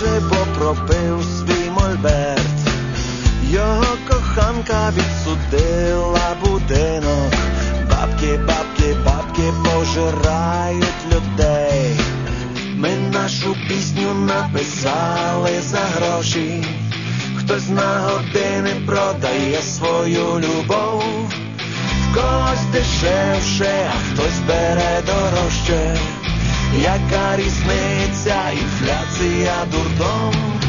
плаче, бо пропив свій мольберт. Його коханка відсудила будинок. Бабки, бабки, бабки пожирають людей. Ми нашу пісню написали за гроші. Хтось на години продає свою любов. В когось дешевше, а хтось бере дорожче. Яка різниця, інфляція, дурдом?